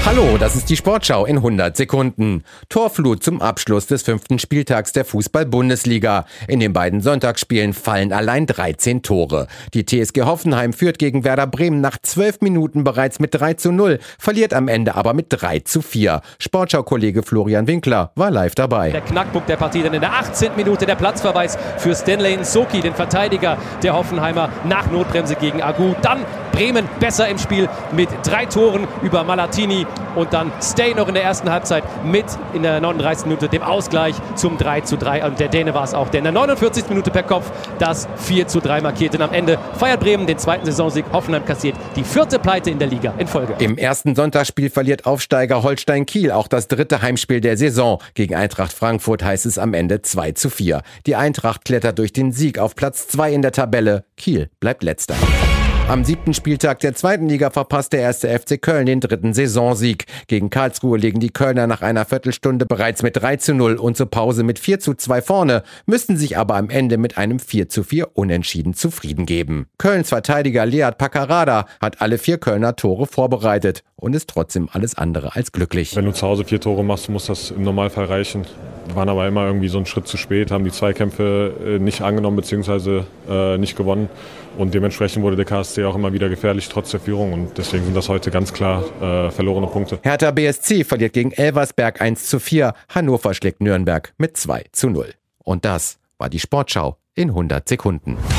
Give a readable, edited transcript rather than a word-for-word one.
Hallo, das ist die Sportschau in 100 Sekunden. Torflut zum Abschluss des 5. Spieltags der Fußball-Bundesliga. In den beiden Sonntagsspielen fallen allein 13 Tore. Die TSG Hoffenheim führt gegen Werder Bremen nach 12 Minuten bereits mit 3:0, verliert am Ende aber mit 3:4. Sportschau-Kollege Florian Winkler war live dabei. Der Knackpunkt der Partie dann in der 18. Minute, der Platzverweis für Stanley Nsoki, den Verteidiger der Hoffenheimer, nach Notbremse gegen Agu. Dann Bremen besser im Spiel mit 3 Toren über Malatini und dann Stay noch in der ersten Halbzeit mit in der 39. Minute dem Ausgleich zum 3:3. Und der Däne war es auch, der in der 49. Minute per Kopf das 4:3 markiert. Und am Ende feiert Bremen den 2. Saisonsieg. Hoffenheim kassiert die 4. Pleite in der Liga in Folge. Im ersten Sonntagsspiel verliert Aufsteiger Holstein Kiel auch das 3. Heimspiel der Saison. Gegen Eintracht Frankfurt heißt es am Ende 2:4. Die Eintracht klettert durch den Sieg auf Platz 2 in der Tabelle. Kiel bleibt letzter. Am 7. Spieltag der 2. Liga verpasst der 1. FC Köln den 3. Saisonsieg. Gegen Karlsruhe liegen die Kölner nach einer Viertelstunde bereits mit 3:0 und zur Pause mit 4:2 vorne, müssten sich aber am Ende mit einem 4:4 Unentschieden zufrieden geben. Kölns Verteidiger Lead Paccarada hat alle 4 Kölner Tore vorbereitet und ist trotzdem alles andere als glücklich. Wenn du zu Hause 4 Tore machst, muss das im Normalfall reichen. Wir waren aber immer irgendwie so einen Schritt zu spät, haben die Zweikämpfe nicht angenommen bzw. nicht gewonnen. Und dementsprechend wurde der KSC auch immer wieder gefährlich, trotz der Führung. Und deswegen sind das heute ganz klar verlorene Punkte. Hertha BSC verliert gegen Elversberg 1:4. Hannover schlägt Nürnberg mit 2:0. Und das war die Sportschau in 100 Sekunden.